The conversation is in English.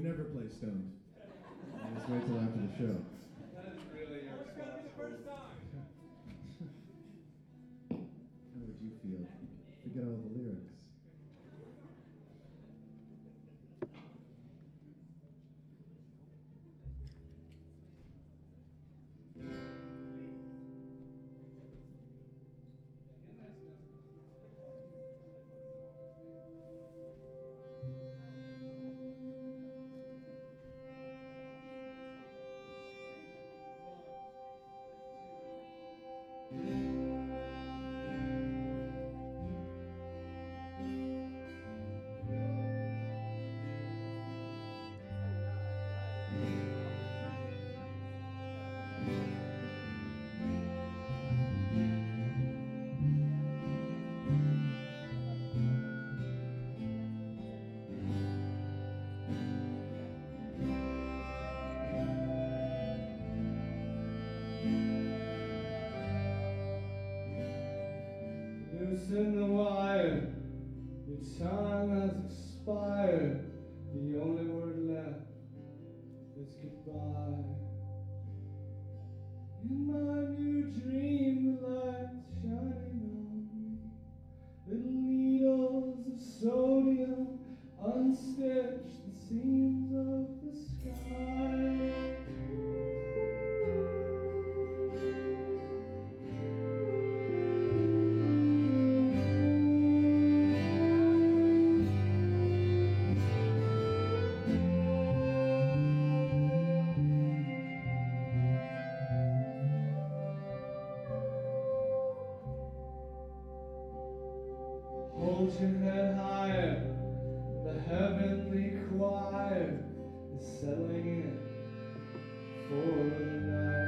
We never play stoned. Just wait till after the show. That is really your It's gonna be the first time. How would you feel? Forget all the lyrics. Loosen the wire, your time has expired. The only word left is goodbye. In my new dream, the light's shining on me. Little needles of sodium unstitch the seams of the sky. Hold your head higher, the heavenly choir is settling in for the night.